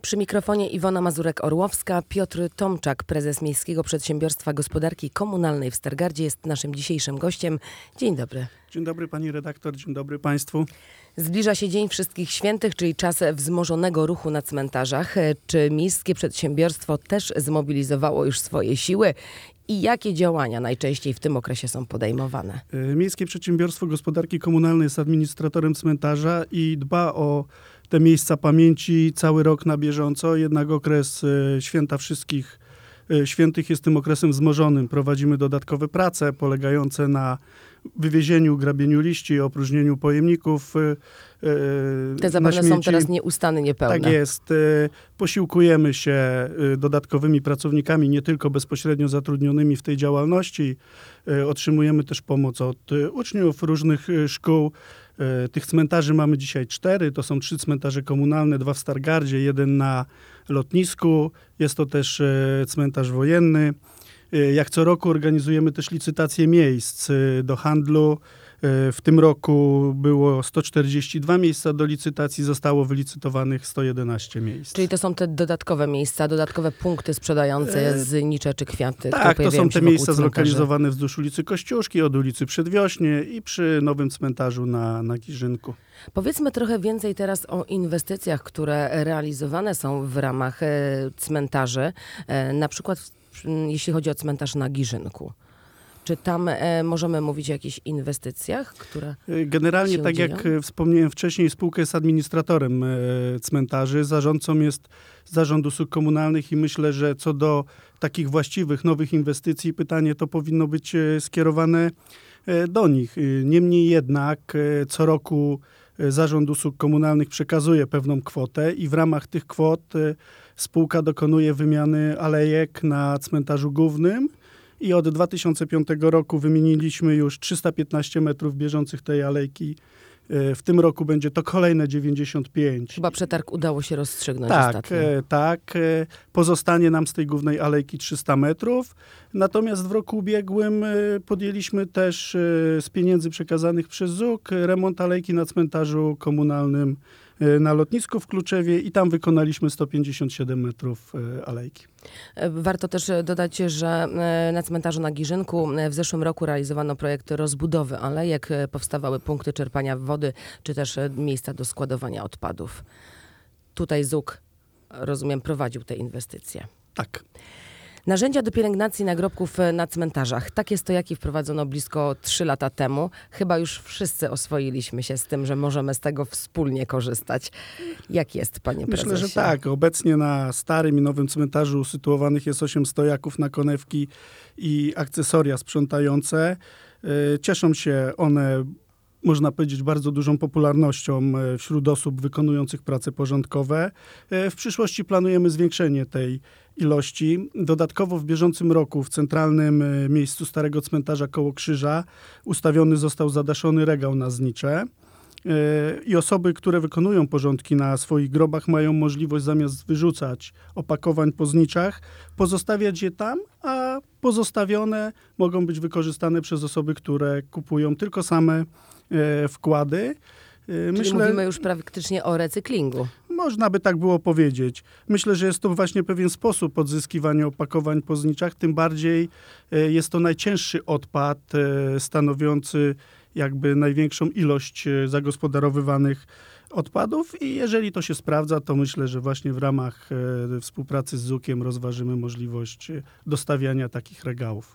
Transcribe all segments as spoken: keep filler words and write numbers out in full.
Przy mikrofonie Iwona Mazurek-Orłowska. Piotr Tomczak, prezes Miejskiego Przedsiębiorstwa Gospodarki Komunalnej w Stargardzie, jest naszym dzisiejszym gościem. Dzień dobry. Dzień dobry pani redaktor, dzień dobry państwu. Zbliża się Dzień Wszystkich Świętych, czyli czas wzmożonego ruchu na cmentarzach. Czy Miejskie Przedsiębiorstwo też zmobilizowało już swoje siły? I jakie działania najczęściej w tym okresie są podejmowane? Miejskie Przedsiębiorstwo Gospodarki Komunalnej jest administratorem cmentarza i dba o te miejsca pamięci cały rok na bieżąco. Jednak okres Święta Wszystkich Świętych jest tym okresem wzmożonym. Prowadzimy dodatkowe prace polegające na wywiezieniu, grabieniu liści, opróżnieniu pojemników. Te zapewne są teraz nieustannie niepełne. Tak jest. Posiłkujemy się dodatkowymi pracownikami, nie tylko bezpośrednio zatrudnionymi w tej działalności. Otrzymujemy też pomoc od uczniów różnych szkół. Tych cmentarzy mamy dzisiaj cztery. To są trzy cmentarze komunalne, dwa w Stargardzie, jeden na lotnisku. Jest to też cmentarz wojenny. Jak co roku organizujemy też licytacje miejsc do handlu. W tym roku było sto czterdzieści dwa miejsca do licytacji, zostało wylicytowanych sto jedenaście miejsc. Czyli to są te dodatkowe miejsca, dodatkowe punkty sprzedające znicze czy kwiaty? Tak, to są te miejsca zlokalizowane wzdłuż ulicy Kościuszki, od ulicy Przedwiośnie i przy nowym cmentarzu na, na Giżynku. Powiedzmy trochę więcej teraz o inwestycjach, które realizowane są w ramach cmentarzy, na przykład jeśli chodzi o cmentarz na Giżynku. Czy tam e, możemy mówić o jakichś inwestycjach, które Generalnie, się tak dzieją? Jak wspomniałem wcześniej, spółka jest administratorem e, cmentarzy. Zarządcą jest Zarząd Usług Komunalnych i myślę, że co do takich właściwych, nowych inwestycji, pytanie to powinno być e, skierowane e, do nich. Niemniej jednak e, co roku e, Zarząd Usług Komunalnych przekazuje pewną kwotę i w ramach tych kwot e, spółka dokonuje wymiany alejek na cmentarzu głównym. I od dwa tysiące piątego roku wymieniliśmy już trzysta piętnaście metrów bieżących tej alejki. W tym roku będzie to kolejne dziewięćdziesiąt pięć. Chyba przetarg udało się rozstrzygnąć tak, ostatnio. Tak, pozostanie nam z tej głównej alejki trzysta metrów. Natomiast w roku ubiegłym podjęliśmy też z pieniędzy przekazanych przez Z U K remont alejki na cmentarzu komunalnym na lotnisku w Kluczewie i tam wykonaliśmy sto pięćdziesiąt siedem metrów alejki. Warto też dodać, że na cmentarzu na Giżynku w zeszłym roku realizowano projekt rozbudowy alejek, powstawały punkty czerpania wody, czy też miejsca do składowania odpadów. Tutaj Z U K, rozumiem, prowadził te inwestycje. Tak. Narzędzia do pielęgnacji nagrobków na cmentarzach. Takie stojaki wprowadzono blisko trzy lata temu. Chyba już wszyscy oswoiliśmy się z tym, że możemy z tego wspólnie korzystać. Jak jest, panie prezesie? Myślę, że tak. Obecnie na starym i nowym cmentarzu usytuowanych jest osiem stojaków na konewki i akcesoria sprzątające. Cieszą się one, można powiedzieć, bardzo dużą popularnością wśród osób wykonujących prace porządkowe. W przyszłości planujemy zwiększenie tej ilości. Dodatkowo w bieżącym roku w centralnym miejscu Starego Cmentarza koło Krzyża ustawiony został zadaszony regał na znicze. I osoby, które wykonują porządki na swoich grobach, mają możliwość zamiast wyrzucać opakowań po zniczach, pozostawiać je tam, a pozostawione mogą być wykorzystane przez osoby, które kupują tylko same wkłady. Czyli Myślę, mówimy już praktycznie o recyklingu. Można by tak było powiedzieć. Myślę, że jest to właśnie pewien sposób odzyskiwania opakowań po zniczach, tym bardziej jest to najcięższy odpad, stanowiący jakby największą ilość zagospodarowywanych odpadów i jeżeli to się sprawdza, to myślę, że właśnie w ramach współpracy z Z U K-iem rozważymy możliwość dostawiania takich regałów.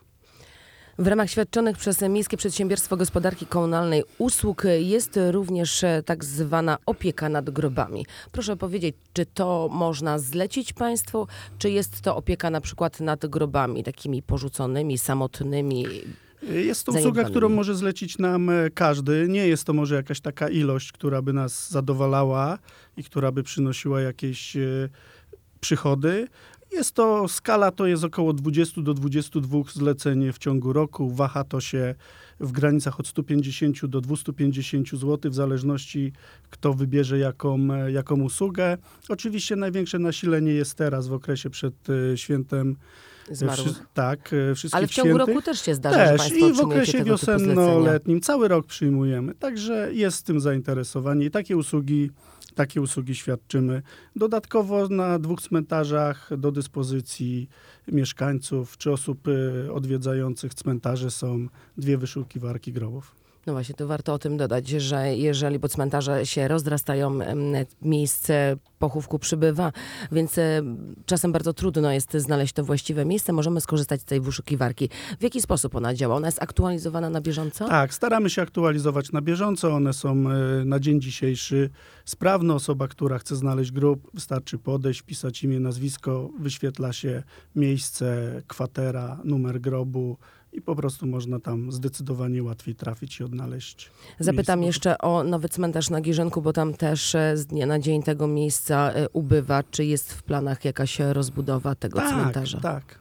W ramach świadczonych przez Miejskie Przedsiębiorstwo Gospodarki Komunalnej usług jest również tak zwana opieka nad grobami. Proszę powiedzieć, czy to można zlecić państwu, czy jest to opieka na przykład nad grobami takimi porzuconymi, samotnymi? Jest to usługa, którą może zlecić nam każdy. Nie jest to może jakaś taka ilość, która by nas zadowalała i która by przynosiła jakieś przychody. Jest to, skala to jest około dwadzieścia do dwudziestu dwóch zleceń w ciągu roku. Waha to się w granicach od stu pięćdziesięciu do dwustu pięćdziesięciu złotych, w zależności kto wybierze jaką, jaką usługę. Oczywiście największe nasilenie jest teraz w okresie przed świętem Zmarłych. Wszy, tak, wszystkich Ale w ciągu świętych. roku też się zdarza, też. że państwo I w okresie wiosenno-letnim letnim cały rok przyjmujemy. Także jest z tym zainteresowanie i takie usługi takie usługi świadczymy. Dodatkowo na dwóch cmentarzach do dyspozycji mieszkańców czy osób y, odwiedzających cmentarze są dwie wyszukiwarki grobów. No właśnie, to warto o tym dodać, że jeżeli bo cmentarze się rozrastają, em, miejsce pochówku przybywa, więc e, czasem bardzo trudno jest znaleźć to właściwe miejsce. Możemy skorzystać z tej wyszukiwarki. W jaki sposób ona działa? Ona jest aktualizowana na bieżąco? Tak, staramy się aktualizować na bieżąco. One są y, na dzień dzisiejszy sprawne. Osoba, która chce znaleźć grób, wystarczy podejść, wpisać imię, nazwisko, wyświetla się miejsce, kwatera, numer grobu, i po prostu można tam zdecydowanie łatwiej trafić i odnaleźć. Zapytam miejsce. jeszcze o nowy cmentarz na Giżynku, bo tam też e, z dnia na dzień tego miejsca e, ubywa. Czy jest w planach jakaś rozbudowa tego Tak, cmentarza? tak.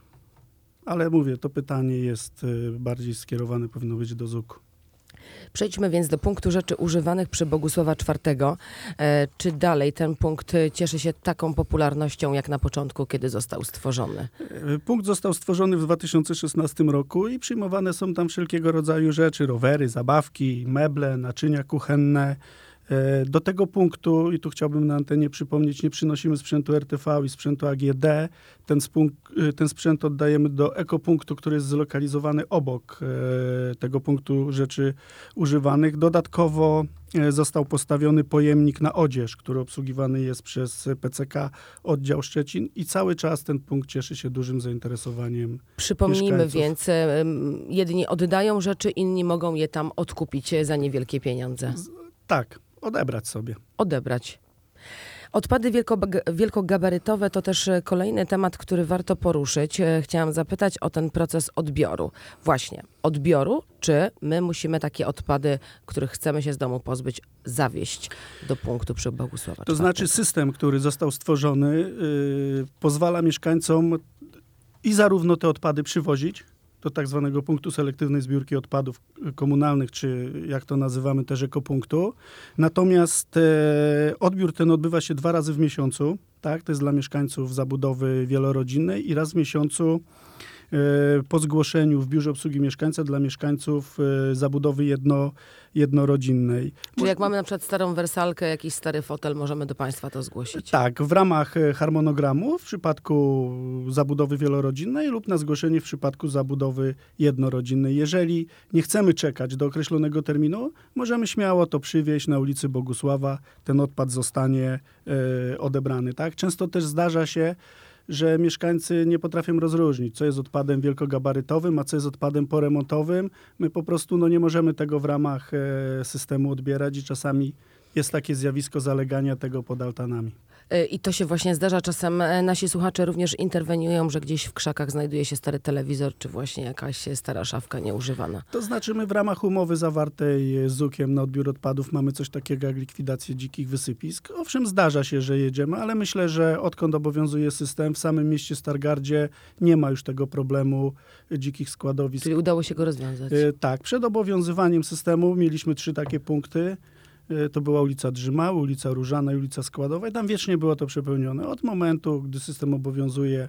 Ale mówię, to pytanie jest y, bardziej skierowane, powinno być do zuku. Przejdźmy więc do punktu rzeczy używanych przy Bogusława czwartego. E, czy dalej ten punkt e, cieszy się taką popularnością jak na początku, kiedy został stworzony? Y, Punkt został stworzony w dwa tysiące szesnastym roku i przyjmowane są tam wszelkiego rodzaju rzeczy, rowery, zabawki, meble, naczynia kuchenne. Y, Do tego punktu, i tu chciałbym na antenie przypomnieć, nie przynosimy sprzętu R T V i sprzętu A G D. Ten, spunk- y, ten sprzęt oddajemy do ekopunktu, który jest zlokalizowany obok y, tego punktu rzeczy używanych. Dodatkowo y, został postawiony pojemnik na odzież, który obsługiwany jest przez P C K oddział Szczecin i cały czas ten punkt cieszy się dużym zainteresowaniem. Przypomnijmy mieszkańców. więc, e, m, jedni oddają rzeczy, inni mogą je tam odkupić e, za niewielkie pieniądze. Tak, odebrać sobie. Odebrać. Odpady wielkobag- wielkogabarytowe to też e, kolejny temat, który warto poruszyć. E, Chciałam zapytać o ten proces odbioru. Właśnie, odbioru, czy my musimy takie odpady, których chcemy się z domu pozbyć, zawieźć do punktu przy Bogusława To czwartego? znaczy system, który został stworzony, yy, pozwala mieszkańcom i zarówno te odpady przywozić do tak zwanego punktu selektywnej zbiórki odpadów komunalnych, czy jak to nazywamy też ekopunktu. Natomiast e, odbiór ten odbywa się dwa razy w miesiącu. Tak? To jest dla mieszkańców zabudowy wielorodzinnej i raz w miesiącu e, po zgłoszeniu w Biurze Obsługi Mieszkańca dla mieszkańców e, zabudowy jedno, jednorodzinnej. Czyli jak mamy na przykład starą wersalkę, jakiś stary fotel, możemy do państwa to zgłosić? Tak, w ramach e, harmonogramu w przypadku zabudowy wielorodzinnej lub na zgłoszenie w przypadku zabudowy jednorodzinnej. Jeżeli nie chcemy czekać do określonego terminu, możemy śmiało to przywieźć na ulicy Bogusława. Ten odpad zostanie e, odebrany. Tak? Często też zdarza się, że mieszkańcy nie potrafią rozróżnić, co jest odpadem wielkogabarytowym, a co jest odpadem poremontowym. My po prostu no, nie możemy tego w ramach e, systemu odbierać i czasami jest takie zjawisko zalegania tego pod altanami. Y, I to się właśnie zdarza. Czasem e, nasi słuchacze również interweniują, że gdzieś w krzakach znajduje się stary telewizor, czy właśnie jakaś e, stara szafka nieużywana. To znaczy my w ramach umowy zawartej z zukiem na odbiór odpadów mamy coś takiego jak likwidację dzikich wysypisk. Owszem, zdarza się, że jedziemy, ale myślę, że odkąd obowiązuje system, w samym mieście Stargardzie nie ma już tego problemu dzikich składowisk. Czyli udało się go rozwiązać. E, tak, przed obowiązywaniem systemu mieliśmy trzy takie punkty. E, To była ulica Drzymały, ulica Różana i ulica Składowa i tam wiecznie było to przepełnione. Od momentu, gdy system obowiązuje,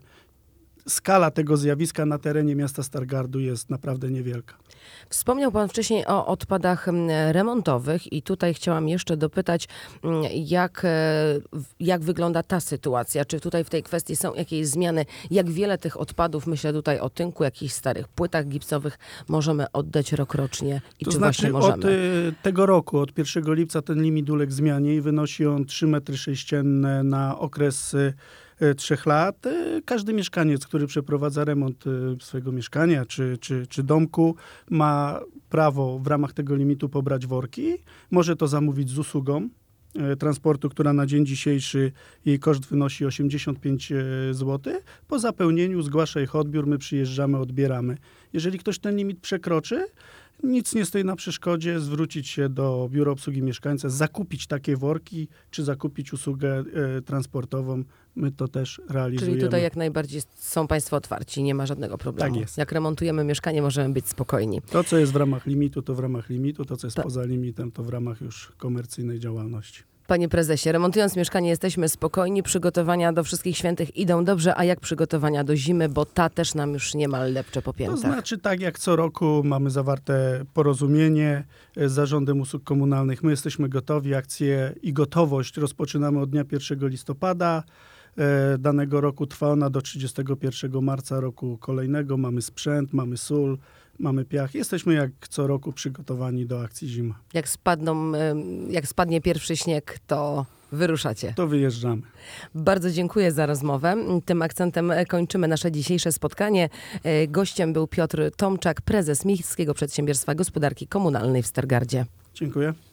skala tego zjawiska na terenie miasta Stargardu jest naprawdę niewielka. Wspomniał pan wcześniej o odpadach mm, remontowych i tutaj chciałam jeszcze dopytać, mm, jak, e, w- jak wygląda ta sytuacja? Czy tutaj w tej kwestii są jakieś zmiany? Jak wiele tych odpadów, myślę tutaj o tynku, jakichś starych płytach gipsowych, możemy oddać rokrocznie i To czy znaczy właśnie od możemy? y, tego roku, od pierwszego lipca ten limit uległ zmianie i wynosi on trzy metry sześcienne na okres y, y, trzech lat. Y, Każdy mieszkaniec, który przeprowadza remont y, swojego mieszkania czy, czy, czy domku, ma prawo w ramach tego limitu pobrać worki. Może to zamówić z usługą y, transportu, która na dzień dzisiejszy jej koszt wynosi osiemdziesiąt pięć złotych. Po zapełnieniu zgłasza ich odbiór, my przyjeżdżamy, odbieramy. Jeżeli ktoś ten limit przekroczy, nic nie stoi na przeszkodzie zwrócić się do Biura Obsługi Mieszkańca, zakupić takie worki, czy zakupić usługę e, transportową. My to też realizujemy. Czyli tutaj jak najbardziej są państwo otwarci, nie ma żadnego problemu. Tak jest. Jak remontujemy mieszkanie, możemy być spokojni. To, co jest w ramach limitu, to w ramach limitu. To, co jest Ta- poza limitem, to w ramach już komercyjnej działalności. Panie prezesie, remontując mieszkanie jesteśmy spokojni, przygotowania do wszystkich świętych idą dobrze, a jak przygotowania do zimy, bo ta też nam już niemal lepcze po To piętach. znaczy tak jak co roku mamy zawarte porozumienie z Zarządem Usług Komunalnych. My jesteśmy gotowi, akcję i gotowość rozpoczynamy od dnia pierwszego listopada e, danego roku. Trwa ona do trzydziestego pierwszego marca roku kolejnego. Mamy sprzęt, mamy sól, mamy piach. Jesteśmy jak co roku przygotowani do akcji zima. Jak spadną, em, jak spadnie pierwszy śnieg, to wyruszacie. To wyjeżdżamy. Bardzo dziękuję za rozmowę. Tym akcentem kończymy nasze dzisiejsze spotkanie. E, Gościem był Piotr Tomczak, prezes Miejskiego Przedsiębiorstwa Gospodarki Komunalnej w Stargardzie. Dziękuję.